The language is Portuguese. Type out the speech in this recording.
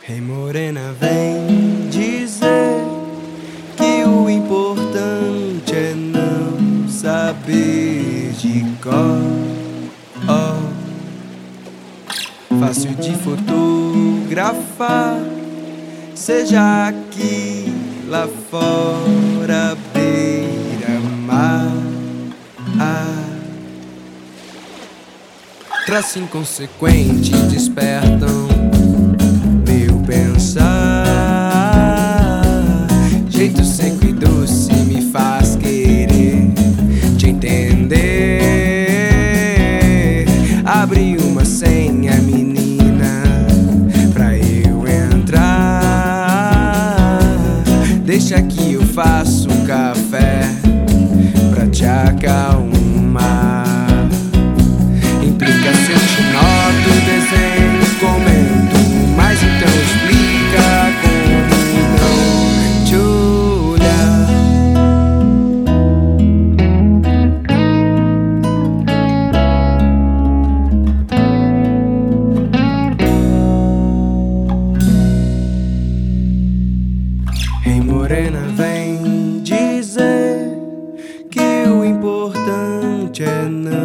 Ei, morena, vem dizer que o importante é não saber de cor. Oh, fácil de fotografar, seja aqui, lá fora, beira-mar. Traço inconsequente despertam meu pensar. Jeito seco e doce me faz querer te entender. Abri uma senha, menina, pra eu entrar. Deixa que eu faço um café pra te acalmar. Implica se eu te noto, desenho, comento, mas então explica como não te olhar. Ei, morena, vem dizer que o importante é não